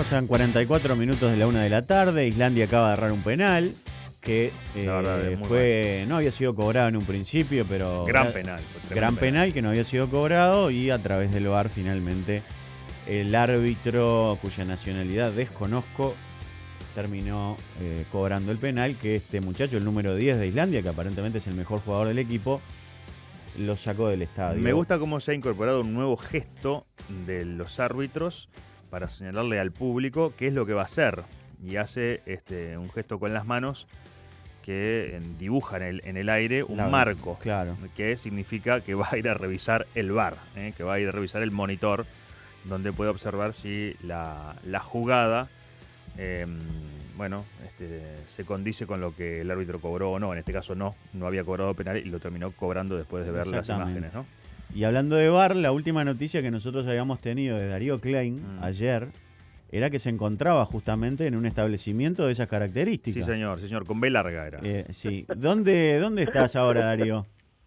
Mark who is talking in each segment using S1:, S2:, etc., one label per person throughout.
S1: pasan 44 minutos de la 1 de la tarde. Islandia acaba de agarrar un penal que no había sido cobrado en un principio, pero
S2: gran penal.
S1: Gran penal que no había sido cobrado, y a través del VAR finalmente el árbitro, cuya nacionalidad desconozco, terminó cobrando el penal, que este muchacho, el número 10 de Islandia, que aparentemente es el mejor jugador del equipo, lo sacó del estadio.
S2: Me gusta cómo se ha incorporado un nuevo gesto de los árbitros para señalarle al público qué es lo que va a hacer. Y hace un gesto con las manos que dibuja en el aire un marco.
S1: Claro.
S2: Que significa que va a ir a revisar el VAR, que va a ir a revisar el monitor, donde puede observar si la jugada se condice con lo que el árbitro cobró o no. En este caso no había cobrado penal y lo terminó cobrando después de ver las imágenes, ¿no?
S1: Y hablando de VAR, la última noticia que nosotros habíamos tenido de Darío Klein ayer era que se encontraba justamente en un establecimiento de esas características.
S2: Sí, señor, con B larga era.
S1: Sí. ¿Dónde estás ahora, Darío?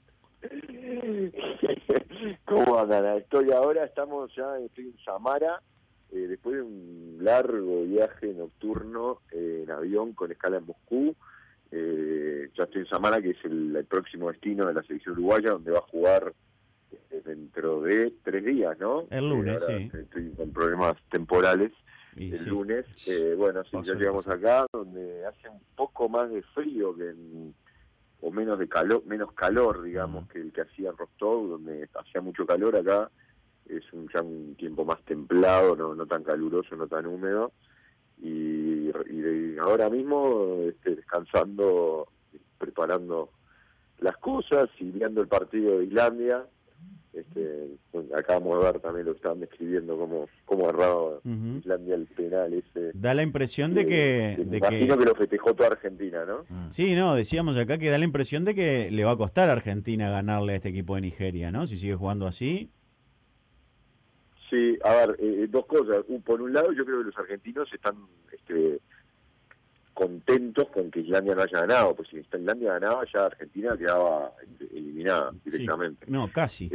S3: ¿Cómo andan? Estamos estoy en Samara, después de un largo viaje nocturno en avión con escala en Moscú. Ya estoy en Samara, que es el próximo destino de la selección uruguaya, donde va a jugar dentro de 3 días, ¿no?
S1: El lunes, sí.
S3: Estoy con problemas temporales. Lunes, ya llegamos acá, donde hace un poco más de frío o menos calor, digamos, que el que hacía en Rostov, donde hacía mucho calor. Acá es ya un tiempo más templado, no tan caluroso, no tan húmedo, y ahora mismo descansando, preparando las cosas y viendo el partido de Islandia. Acabamos de ver también lo que estaban describiendo, cómo agarraba Islandia el penal ese.
S1: Da la impresión de que...
S3: imagino que lo festejó toda Argentina, ¿no?
S1: Sí, decíamos acá que da la impresión de que le va a costar a Argentina ganarle a este equipo de Nigeria, ¿no? Si sigue jugando así.
S3: Sí, a ver, dos cosas. Por un lado, yo creo que los argentinos están contentos con que Islandia no haya ganado, pues si Islandia ganaba, ya Argentina quedaba eliminada directamente.
S1: Sí, casi.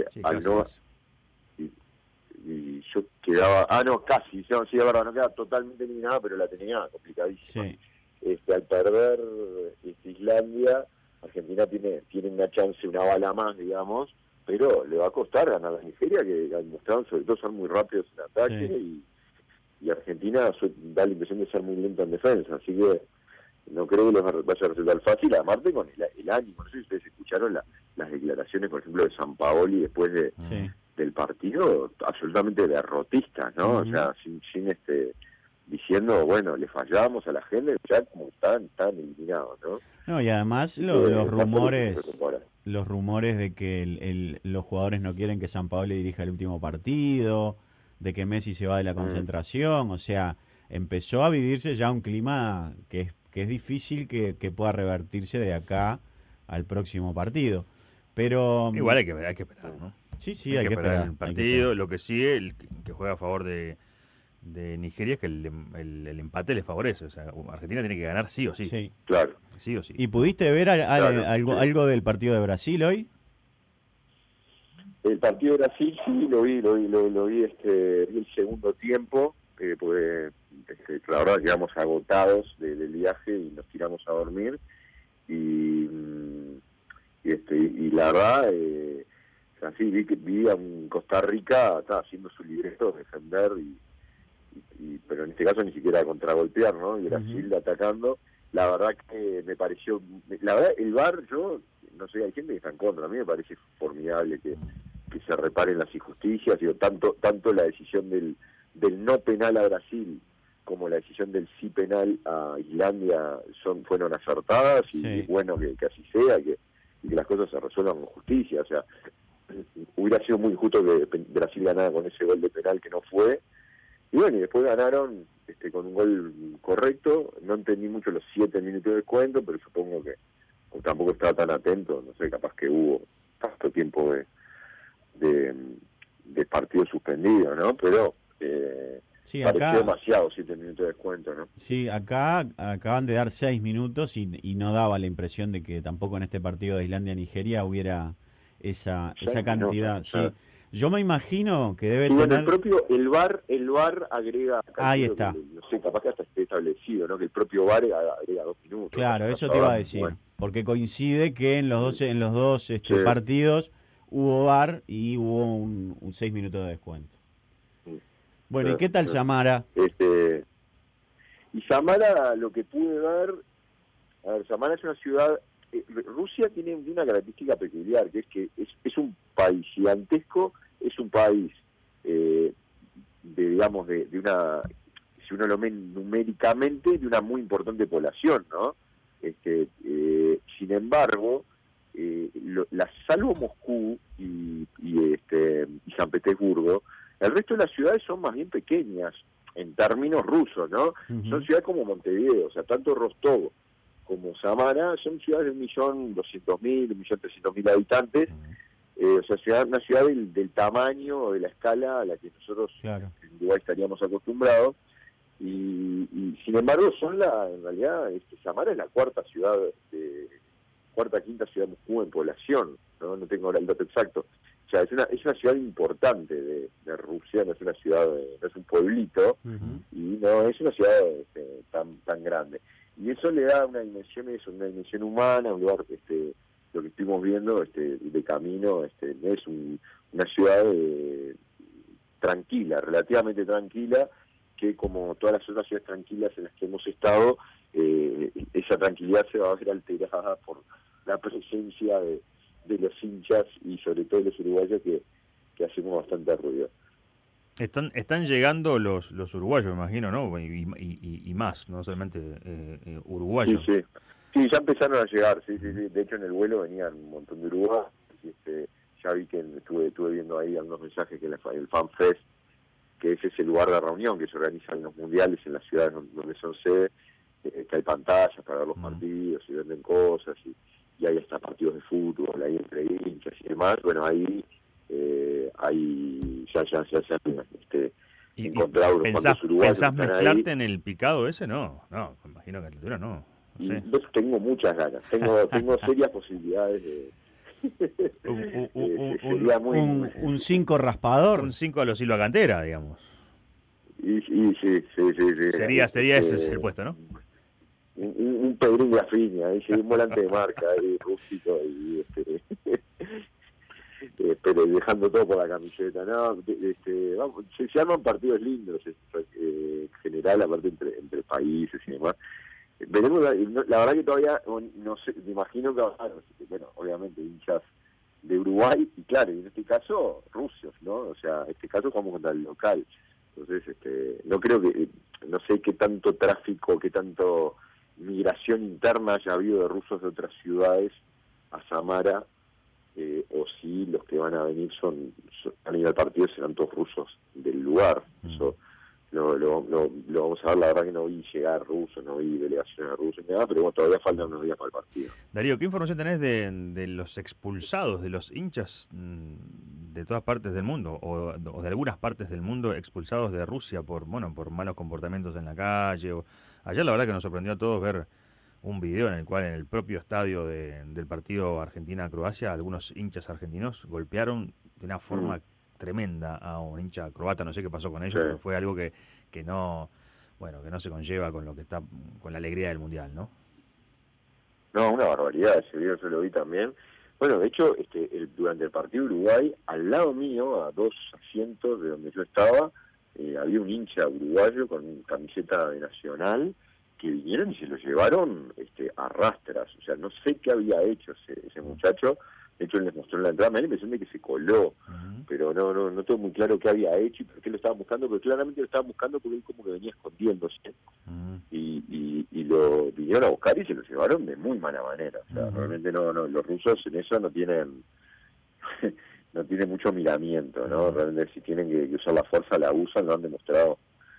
S3: Y yo quedaba... casi. Sí, es verdad, no quedaba totalmente eliminada, pero la tenía complicadísima. Sí. Al perder Islandia, Argentina tiene una chance, una bala más, digamos, pero le va a costar ganar a Nigeria, que han mostrado sobre todo ser muy rápidos en ataque, y Argentina da la impresión de ser muy lenta en defensa, así que no creo que vaya a resultar fácil, además con el ánimo. No sé si ustedes escucharon las declaraciones, por ejemplo, de Sampaoli después del partido, absolutamente derrotistas, ¿no? O sea, sin diciendo, bueno, le fallamos a la gente, ya como están eliminados, ¿no?
S1: No, y además los rumores de que los jugadores no quieren que Sampaoli dirija el último partido, de que Messi se va de la concentración, o sea, empezó a vivirse ya un clima que es difícil que pueda revertirse de acá al próximo partido. Pero
S2: igual hay que esperar, ¿no?
S1: Sí, hay que esperar
S2: el partido. Lo que sigue, el que juega a favor de Nigeria, es que el empate le favorece. O sea, Argentina tiene que ganar sí o sí.
S1: Sí,
S3: claro.
S2: Sí o sí.
S1: ¿Y pudiste ver algo del partido de Brasil hoy?
S3: El partido de Brasil sí, lo vi el segundo tiempo, pues la verdad llegamos agotados del viaje y nos tiramos a dormir, y la verdad, vi a un Costa Rica, estaba haciendo su libreto de defender, pero en este caso ni siquiera contragolpear, ¿no? Y Brasil atacando. La verdad que me pareció, el VAR, yo no sé, hay gente que está en contra, a mí me parece formidable que se reparen las injusticias, tanto la decisión del no penal a Brasil como la decisión del sí penal a Islandia fueron acertadas, y es bueno que así sea, y que las cosas se resuelvan con justicia. O sea, hubiera sido muy injusto que Brasil ganara con ese gol de penal que no fue, y bueno, y después ganaron con un gol correcto. No entendí mucho los 7 minutos de descuento, pero supongo que tampoco estaba tan atento, no sé, capaz que hubo tanto tiempo de partido suspendido, ¿no? Pero pareció demasiado 7 minutos de descuento, ¿no?
S1: Sí, acá acaban de dar 6 minutos y no daba la impresión de que tampoco en este partido de Islandia-Nigeria hubiera esa cantidad. Sí. Yo me imagino que debe
S3: Y bueno,
S1: tener...
S3: el VAR agrega,
S1: Ahí
S3: calculo
S1: está.
S3: que, no sé, capaz que hasta esté establecido, ¿no? Que el propio VAR agrega 2 minutos.
S1: Claro,
S3: Hasta
S1: eso te iba a
S3: ahora,
S1: decir.
S3: bueno,
S1: Porque coincide que en los dos
S3: sí,
S1: partidos hubo VAR y hubo un 6 minutos de descuento.
S3: sí,
S1: Bueno, ¿y
S3: sí,
S1: qué tal
S3: sí.
S1: Samara?
S3: Y Samara, lo que pude ver, a ver, Samara es una ciudad, Rusia tiene una característica peculiar, que es un país gigantesco, es un país, digamos, de una, si uno lo ve numéricamente, de una muy importante población, ¿no? Sin embargo, salvo Moscú y San Petersburgo, el resto de las ciudades son más bien pequeñas en términos rusos, ¿no? Son ciudades como Montevideo, o sea, tanto Rostov como Samara son ciudades de 1.200.000, 1.300.000 habitantes, o sea, una ciudad del tamaño o de la escala a la que nosotros
S1: Claro.
S3: en Uruguay estaríamos acostumbrados, y sin embargo en realidad Samara es la cuarta, quinta ciudad de Moscú en población, no tengo ahora el dato exacto. O sea, es una ciudad importante de Rusia, no es una ciudad, no es un pueblito, y no es una ciudad tan grande. Y eso le da una dimensión humana, un lugar, lo que estuvimos viendo de camino, es una ciudad tranquila, relativamente tranquila, que como todas las otras ciudades tranquilas en las que hemos estado, esa tranquilidad se va a ver alterada por la presencia de los hinchas y sobre todo de los uruguayos que hacemos bastante ruido.
S2: Están llegando los uruguayos, me imagino, ¿no? Y más, no solamente uruguayos.
S3: Sí, sí. Sí, ya empezaron a llegar, sí. De hecho, en el vuelo venían un montón de uruguayos. Ya vi que estuve viendo ahí algunos mensajes que el Fan Fest, que es ese lugar de reunión que se organizan los mundiales en las ciudades donde son sede, que hay pantallas para ver los partidos y venden cosas, y hay hasta partidos de fútbol, ahí entre hinchas y demás. Bueno, ahí ya
S2: ¿Y
S3: encontrado unos cuantos uruguayos.
S2: ¿Pensás mezclarte
S3: ahí.
S2: en el picado ese? No, me imagino que a la altura no sé.
S3: Yo tengo muchas ganas, tengo serias posibilidades de... sería
S1: un 5 raspador.
S2: Un 5 a los Silva Cantera, digamos.
S3: Y sí.
S2: Sería ese el puesto, ¿no?
S3: Un Pedrín Grafiña, un volante de marca, rústico, pero dejando todo por la camiseta, ¿no? Vamos, se arman partidos lindos en general, aparte entre países y demás. Veremos, la verdad que todavía no sé, me imagino que bueno, obviamente hinchas de Uruguay y claro, y en este caso rusos, ¿no? O sea, en este caso jugamos contra el local. Entonces, no creo que, no sé qué tanto tráfico, qué tanto migración interna haya habido de rusos de otras ciudades a Samara, o si los que van a venir van a ir al partido serán todos rusos del lugar. Eso lo vamos a ver. La verdad que no vi llegar rusos, no vi delegaciones rusas, nada, pero bueno, todavía faltan unos días para el partido.
S2: Darío, ¿qué información tenés de los expulsados, de los hinchas de todas partes del mundo, o de algunas partes del mundo expulsados de Rusia por malos comportamientos en la calle? Ayer la verdad que nos sorprendió a todos ver un video en el cual en el propio estadio del partido Argentina-Croacia algunos hinchas argentinos golpearon de una forma tremenda a un hincha croata. No sé qué pasó con ellos, pero fue algo que no se conlleva con lo que está, con la alegría del mundial, ¿no?
S3: No, una barbaridad, ese video yo lo vi también. Bueno, de hecho, durante el partido Uruguay, al lado mío, a 2 asientos de donde yo estaba, había un hincha uruguayo con camiseta de Nacional, que vinieron y se lo llevaron a rastras. O sea, no sé qué había hecho ese muchacho. De hecho, él les mostró la entrada, me da la impresión de que se coló, pero no tengo muy claro qué había hecho y por qué lo estaban buscando, pero claramente lo estaban buscando porque él como que venía escondiéndose. Y lo vinieron a buscar y se lo llevaron de muy mala manera. O sea, realmente los rusos en eso no tienen no tienen mucho miramiento, ¿no? Realmente si tienen que usar la fuerza la usan, lo han demostrado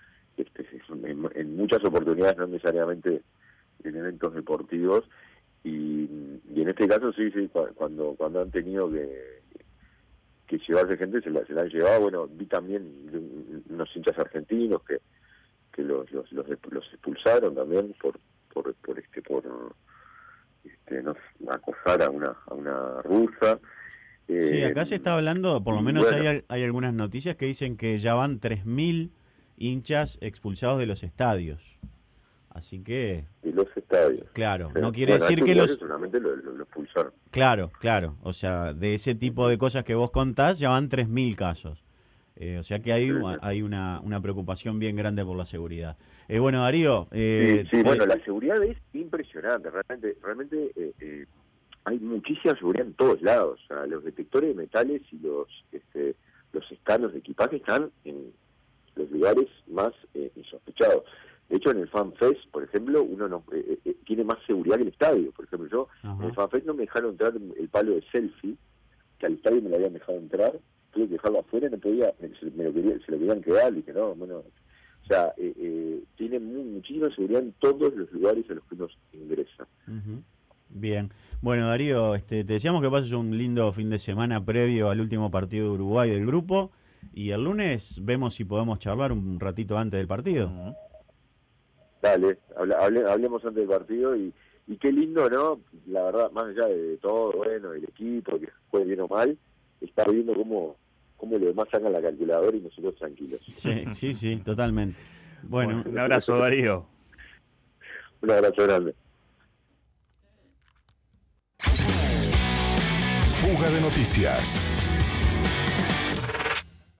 S3: en muchas oportunidades, no necesariamente en eventos deportivos, y en este caso sí, cuando han tenido que llevarse gente se la han llevado. Bueno, vi también unos hinchas argentinos que los expulsaron también por acosar a una rusa.
S1: Sí, acá se está hablando, por lo menos
S3: bueno,
S1: hay algunas noticias que dicen que ya van 3.000 hinchas expulsados de los estadios. Así que,
S3: de los estadios.
S1: claro,
S3: Sí.
S1: no quiere
S3: Bueno,
S1: decir
S3: estos
S1: que
S3: uruguayos
S1: los...
S3: solamente lo expulsaron.
S1: Claro, claro, o sea, de ese tipo de cosas que vos contás ya van 3.000 casos. O sea que
S3: Sí,
S1: hay una preocupación bien grande por la seguridad. Bueno, Darío,
S3: sí, sí, bueno, la seguridad es impresionante, realmente hay muchísima seguridad en todos lados. O sea, los detectores de metales y los escanos de equipaje están en los lugares más insospechados. De hecho, en el FanFest, por ejemplo, uno no tiene más seguridad que el estadio. Por ejemplo, yo en el
S1: Ajá.
S3: FanFest no me dejaron entrar el palo de selfie, que al estadio me lo habían dejado entrar, tuve que dejarlo afuera, no podía, se lo querían quedar, y dije, no, bueno, o sea, tiene muchísima seguridad en todos los lugares a los que uno ingresa.
S1: Ujú. Bien. Bueno, Darío, te deseamos que pases un lindo fin de semana previo al último partido de Uruguay del grupo. Y el lunes vemos si podemos charlar un ratito antes del partido.
S2: Ujú.
S3: Dale, hablemos antes del partido y qué lindo, ¿no? La verdad, más allá de todo, bueno, el equipo, que juegue bien o mal, estar viendo cómo los demás sacan la calculadora y nosotros tranquilos.
S1: Sí, sí, sí, totalmente. Bueno,
S2: Un abrazo, Darío.
S3: Un abrazo grande.
S4: Fuga de noticias.